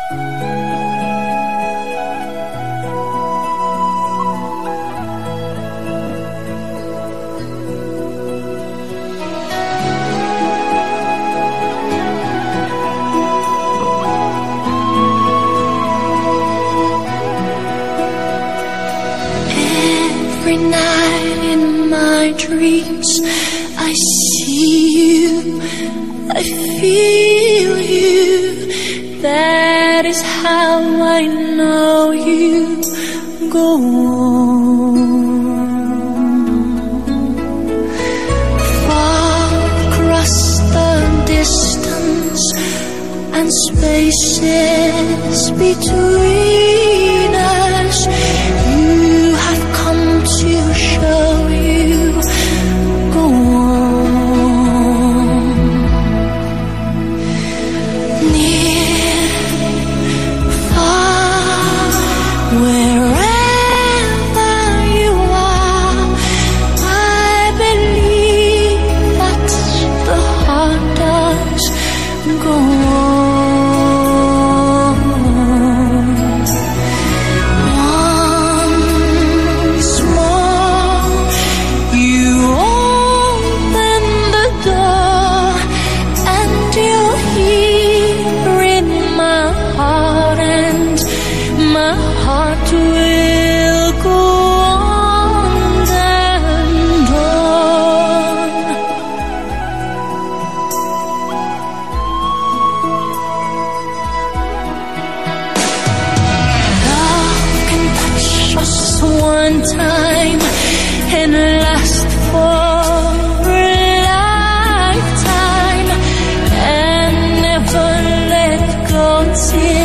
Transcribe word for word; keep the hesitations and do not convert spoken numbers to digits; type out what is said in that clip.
Every night in my dreams I see you, I feel you. That is how I know you. Go on. Far across the distance and spaces between us, you have come to show you. Go on. Near, far, wherever you are, I believe that the heart does. Go on. One time and last for a lifetime and never let go till